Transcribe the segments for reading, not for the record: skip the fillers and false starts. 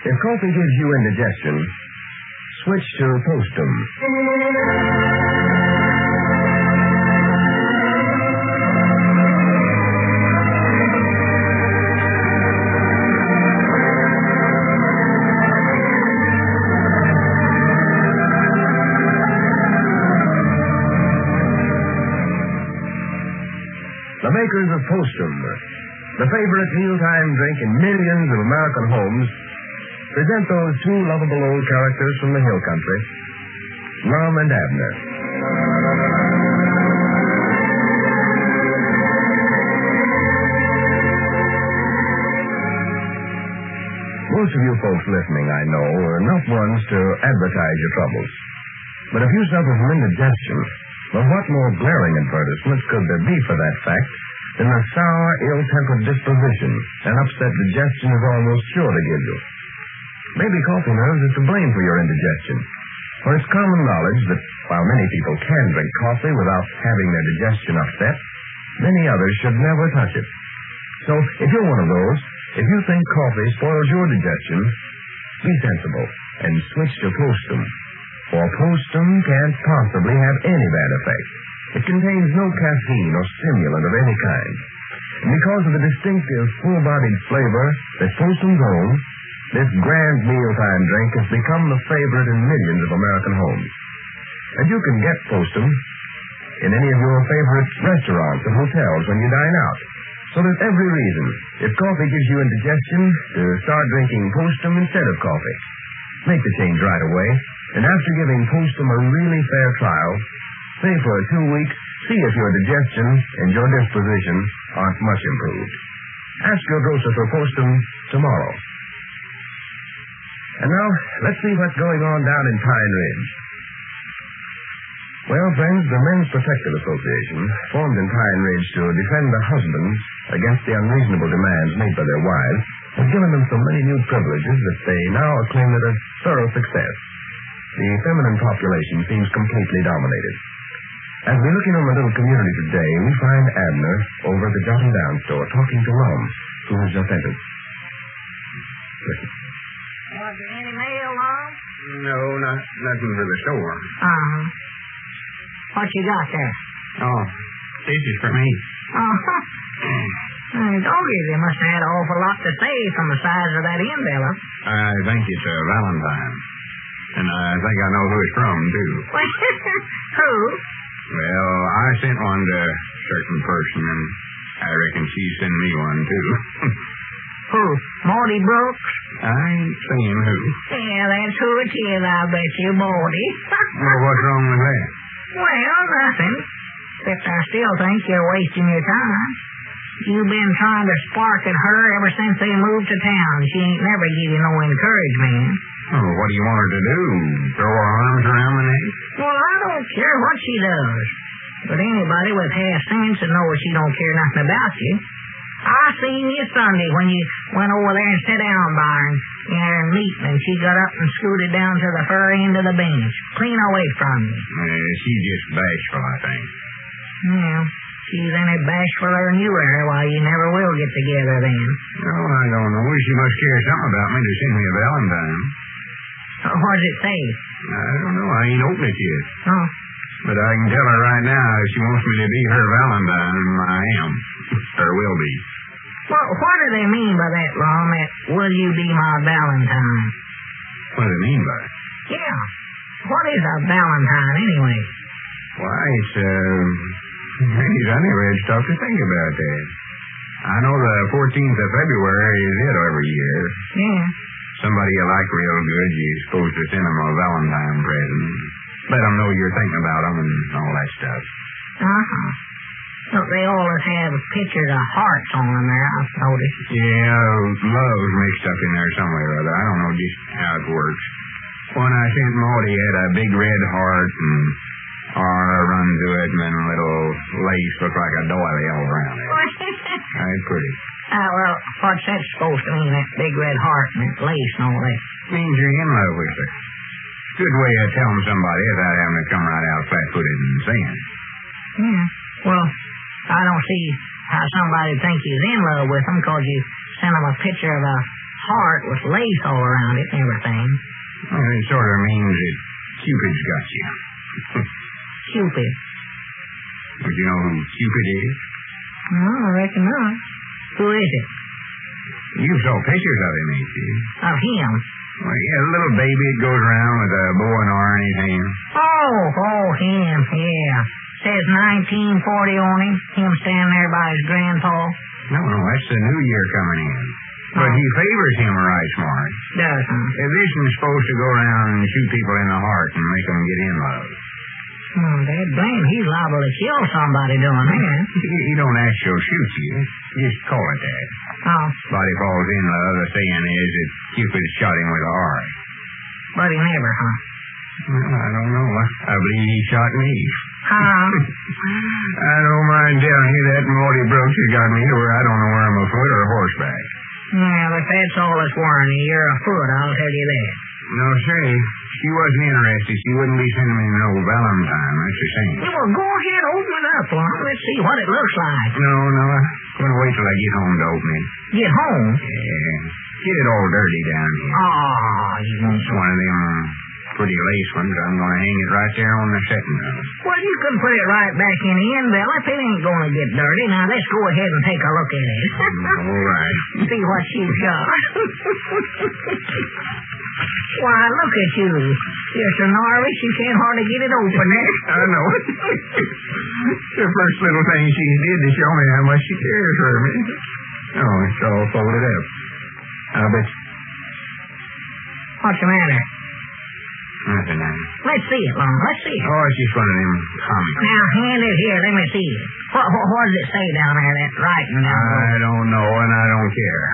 If coffee gives you indigestion, switch to Postum. The makers of Postum, the favorite mealtime drink in millions of American homes, present those two lovable old characters from the hill country, Lum and Abner. Most of you folks listening, I know, are not ones to advertise your troubles. But if you suffer from indigestion, well, what more glaring advertisement could there be for that fact than the sour, ill-tempered disposition an upset digestion is almost sure to give you? Maybe coffee nerves is to blame for your indigestion. For it's common knowledge that while many people can drink coffee without having their digestion upset, many others should never touch it. So, if you're one of those, if you think coffee spoils your digestion, be sensible and switch to Postum. For Postum can't possibly have any bad effect. It contains no caffeine or stimulant of any kind. And because of the distinctive, full-bodied flavor that Postum's own, this grand mealtime drink has become the favorite in millions of American homes. And you can get Postum in any of your favorite restaurants and hotels when you dine out. So there's every reason, if coffee gives you indigestion, to start drinking Postum instead of coffee. Make the change right away, and after giving Postum a really fair trial, say for 2 weeks, see if your digestion and your disposition aren't much improved. Ask your grocer for Postum tomorrow. And now, let's see what's going on down in Pine Ridge. Well, friends, the Men's Protective Association, formed in Pine Ridge to defend the husbands against the unreasonable demands made by their wives, has given them so many new privileges that they now acclaim it a thorough success. The feminine population seems completely dominated. As we look in on the little community today, we find Abner over at the Jot and Down store talking to Lum, who has just entered. Listen. Was there any mail, Lum? No, nothing for the store. Uh-huh. What you got there? Oh, this is for me. Uh-huh. Doggy, they must have had an awful lot to say from the size of that envelope. I think it's a Valentine. And I think I know who it's from, too. Who? Well, I sent one to a certain person, and I reckon she sent me one, too. Who? Morty Brooks? I ain't saying who. Yeah, that's who it is, I bet you, Morty. Well, what's wrong with that? Well, nothing. Except I still think you're wasting your time. You've been trying to spark at her ever since they moved to town. She ain't never give you no encouragement. Oh, what do you want her to do? Throw her arms around my neck? Well, I don't care what she does. But anybody with half sense would know she don't care nothing about you. I seen you Sunday when you went over there and sat down by her and meeting, and she got up and scooted down to the far end of the bench, clean away from you. She's just bashful, I think. Well, she's any bashfuler than you are. Why, you never will get together then. Oh, I don't know. She must care something about me to send me a Valentine. What does it say? I don't know. I ain't opened it yet. Oh. But I can tell her right now if she wants me to be her Valentine, I am. Or will be. Well, what do they mean by that, Lum? Will you be my Valentine? What do they mean by it? Yeah. What is a Valentine, anyway? Why, it's, I never had stopped to think about that. I know the 14th of February is it every year. Yeah. Somebody you like real good, you're supposed to send them a Valentine present. Let them know you're thinking about them and all that stuff. Uh-huh. Look, they always have pictures of hearts on them there, I've noticed. Yeah, love's mixed up in there somewhere or other. I don't know just how it works. When I sent Maudie, he had a big red heart and R run to it, and then a little lace looked like a doily all around it. Right, pretty. Well, what's that supposed to mean, that big red heart and that lace and all that? Means you're in love with her. Good way of telling somebody without having to come right out flat-footed and saying. Yeah. Well, I don't see how somebody'd think he's in love with them because you sent him a picture of a heart with lace all around it and everything. Well, it sort of means that Cupid's got you. Cupid. Would you know who Cupid is? No, I reckon not. Who is it? You saw pictures of him, ain't you? Of him? Well, yeah, a little baby that goes around with a bow and arrow in his hand. Oh, him, yeah. Says 1940 on him. Him standing there by his grandpa. No, that's the new year coming in. But he favors him right smart. Doesn't. This one's supposed to go around and shoot people in the heart and make them get in love. Dad blame, he's liable to kill somebody doing that. He don't actually shoot you. Just call it that. Oh. Body falls in love, the saying is that Cupid shot him with a heart. But he never, huh? Well, I don't know. I believe he shot me. I don't mind telling you that Maudie Brooks has got me to where I don't know where I'm afoot or horseback. Well, if that's all that's worrying you, you're afoot, I'll tell you that. No, say, she wasn't interested. She wouldn't be sending me no Valentine, that's the same. Yeah, well, go ahead, open it up, Lon. Let's see what it looks like. No, I'm going to wait till I get home to open it. Get home? Yeah. Get it all dirty down here. Oh, you won't. It's one of them pretty lace ones. I'm going to hang it right there on the setting of it. Well, you can put it right back in the envelope. It ain't going to get dirty. Now, let's go ahead and take a look at it. All right. See what she's got. Why, look at you. You're so nervous you can't hardly get it open. I know. The first little thing she did to show me how much she cares for me. Oh, it's all folded up. I'll bet. What's the matter? Nothing, Let's see it, Lon. Let's see it. Oh, it's just one of them comics. Now, hand it here. Let me see it. What does it say down there, that writing down there? I don't know, and I don't care.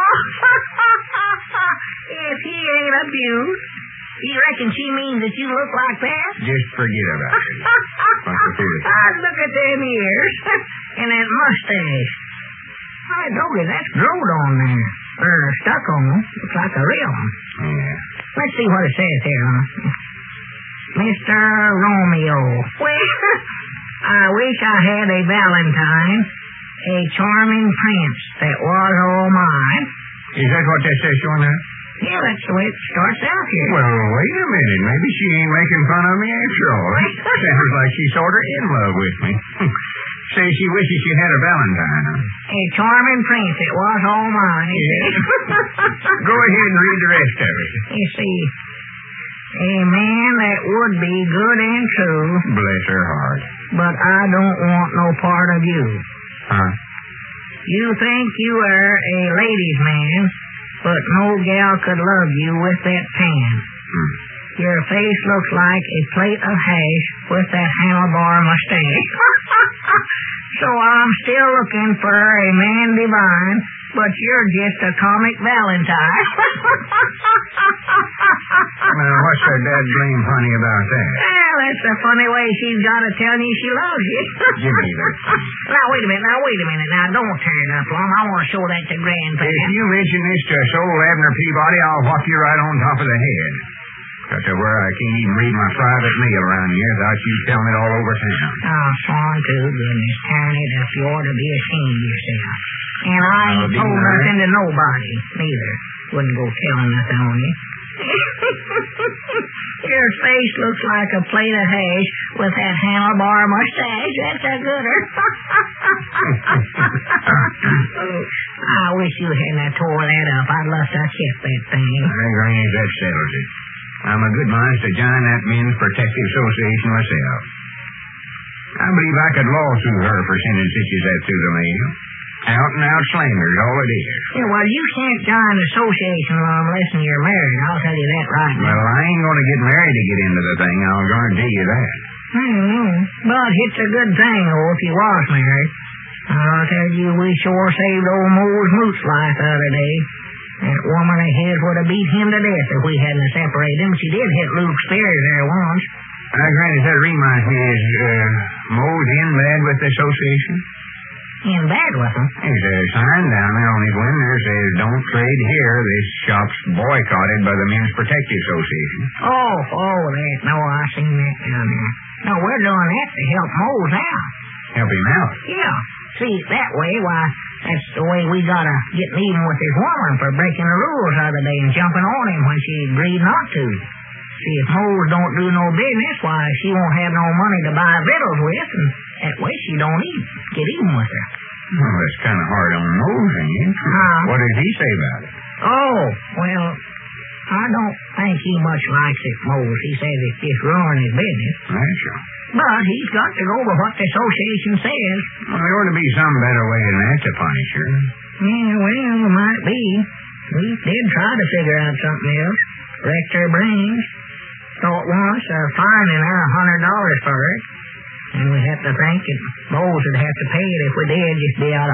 If he ain't abused, you reckon she means that you look like that? Just forget about it. Look at them ears and that mustache. I told you, that's growed on there. Or stuck on them. Looks like a real one. Yeah. Let's see what it says here, huh? Mr. Romeo. Well, I wish I had a Valentine, a charming prince that was all mine. Is that what that says on there? Yeah, that's the way it starts out here. Well, wait a minute. Maybe she ain't making fun of me after all. Sounds like she's sort of in love with me. Say she wishes she had a Valentine. A charming prince, it was all mine. Yeah. Go ahead and read the rest of it. You see, a man that would be good and true. Bless her heart. But I don't want no part of you. Huh? You think you are a ladies' man, but no gal could love you with that pan. Your face looks like a plate of hash with that handlebar mustache. So I'm still looking for a man divine, but you're just a comic Valentine. Now, what's so dad blame funny about that? Well, that's the funny way she's got to tell you she loves you. Give me that. Now, wait a minute. Now, don't tear it up, Lon. I want to show that to Grandpa. If you mention this to Soul Abner Peabody, I'll whop you right on top of the head. Got to where I can't even read my private mail around here without you telling it all over town. Oh, swan to goodness, Tiny, that you ought to be ashamed of yourself. And I ain't told nothing to nobody, neither. Wouldn't go telling nothing on you. Your face looks like a plate of hash with that handlebar mustache. That's a gooder. I wish you hadn't tore that up. I'd love to have kept that thing. Granny, that settles it. I'm a good mind to join that Men's Protective Association myself. I believe I could lawsuit her for sending such as that through the mail. Out-and-out slanders, all it is. Yeah, well, you can't join the association unless you're married. I'll tell you that right now. Well, I ain't going to get married to get into the thing. I'll guarantee you that. But it's a good thing, though, if you was married. I'll tell you, we sure saved old Moe's Moot's life the other day. That woman ahead would have beat him to death if we hadn't separated him. She did hit Luke Spears there once. Granny, that reminds me, is Moe's in bad with the association? In bad with him? There's a sign down there on his window that says, "Don't trade here. This shop's boycotted by the Men's Protective Association." Oh, that. No, I seen that down there. No, we're doing that to help Moe's out. Help him out? Yeah. See, that way, why, That's the way we gotta get even with this woman for breaking the rules the other day and jumping on him when she agreed not to. See, if Mose don't do no business, why, she won't have no money to buy victuals with, and that way she don't get even with her. Well, that's kind of hard on Mose, ain't it? What did he say about it? Oh, well, I don't think he much likes it, Mose. He says it's just ruining his business. That's sure. But he's got to go by what the association says. Well, there ought to be some better way than that to punish her. Yeah, well, there might be. We did try to figure out something else. Wrecked her brains. Thought once of fining her $100 for it. And we have to think that Mose would have to pay it if we did just be out $100.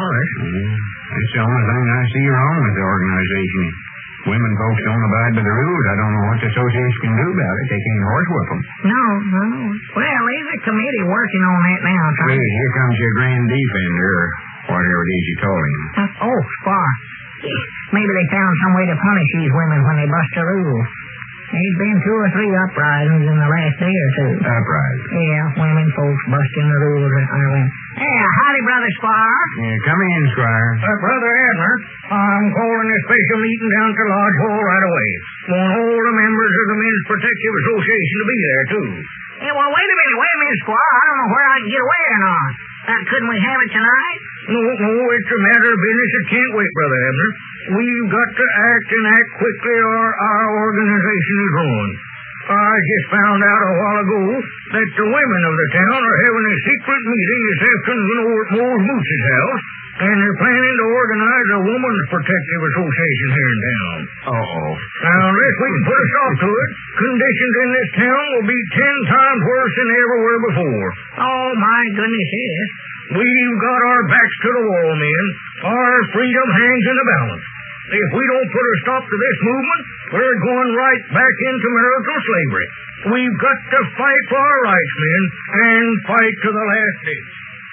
That's the only thing I see wrong with the organization. Women folks don't abide by the rules. I don't know what the association can do about it. They can't horsewhip them. No. Well, there's a committee working on that now. Wait, here comes your grand defender, or whatever it is you call him. Spar. Maybe they found some way to punish these women when they bust the rules. There's been 2 or 3 uprisings in the last day or two. Uprisings? Yeah, women folks busting the rules. Howdy, Brother Squire. Yeah, come in, Squire. Brother Abner, I'm calling a special meeting down at the Lodge Hall right away. Want all the members of the Men's Protective Association to be there, too. Hey, well, wait a minute, Squire. I don't know where I can get away or not. Couldn't we have it tonight? No, it's a matter of business that can't wait, Brother Abner. We've got to act quickly or our organization is ruined. I just found out a while ago that the women of the town are having a secret meeting this afternoon over at Mose Moose's house, and they're planning to organize a Women's Protective Association here in town. Uh-oh. Now, unless we can put a stop to it, conditions in this town will be 10 times worse than everywhere before. Oh, my goodness, yes. We've got our backs to the wall, men. Our freedom hangs in the balance. If we don't put a stop to this movement, we're going right back into marital slavery. We've got to fight for our rights, men, and fight to the last ditch.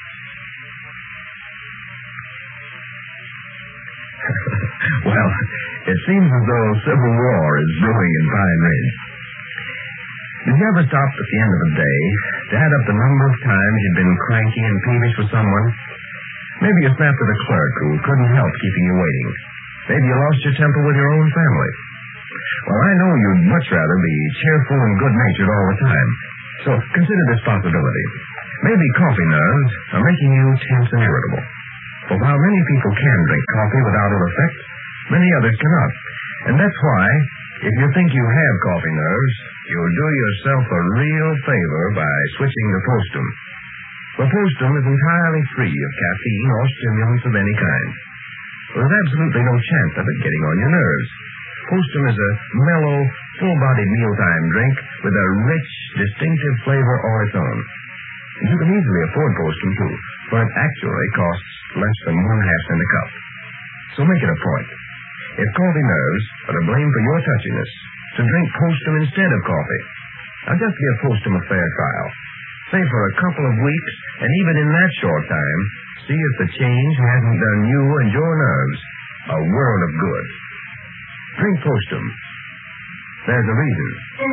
Well, it seems as though civil war is brewing in Pine Ridge. Did you ever stop at the end of the day to add up the number of times you'd been cranky and peevish with someone? Maybe you snapped at a clerk who couldn't help keeping you waiting. Maybe you lost your temper with your own family. Well, I know you'd much rather be cheerful and good-natured all the time. So consider this possibility. Maybe coffee nerves are making you tense and irritable. For while many people can drink coffee without ill effect, many others cannot. And that's why, if you think you have coffee nerves, you'll do yourself a real favor by switching to Postum. For Postum is entirely free of caffeine or stimulants of any kind. There's absolutely no chance of it getting on your nerves. Postum is a mellow, full-bodied mealtime drink with a rich, distinctive flavor all its own. And you can easily afford Postum, too, for it actually costs less than 1/2 cent a cup. So make it a point. If coffee nerves are to blame for your touchiness, to drink Postum instead of coffee. Now just give Postum a fair trial. Say for a couple of weeks, and even in that short time, see if the change hasn't done you and your nerves a world of good. Drink Postum. There's a reason.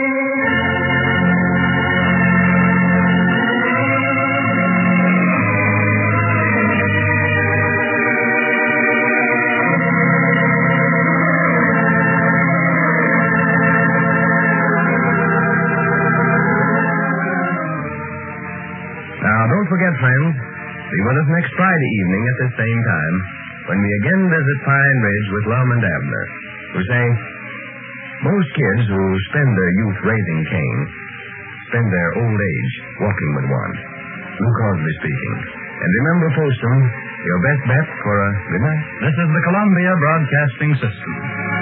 Don't forget, friends, be with us next Friday evening at this same time when we again visit Pine Ridge with Lum and Abner, who say, most kids who spend their youth raising Cain spend their old age walking with one. Lou Crosby speaking. And remember, Postum, your best bet for a good night. This is the Columbia Broadcasting System.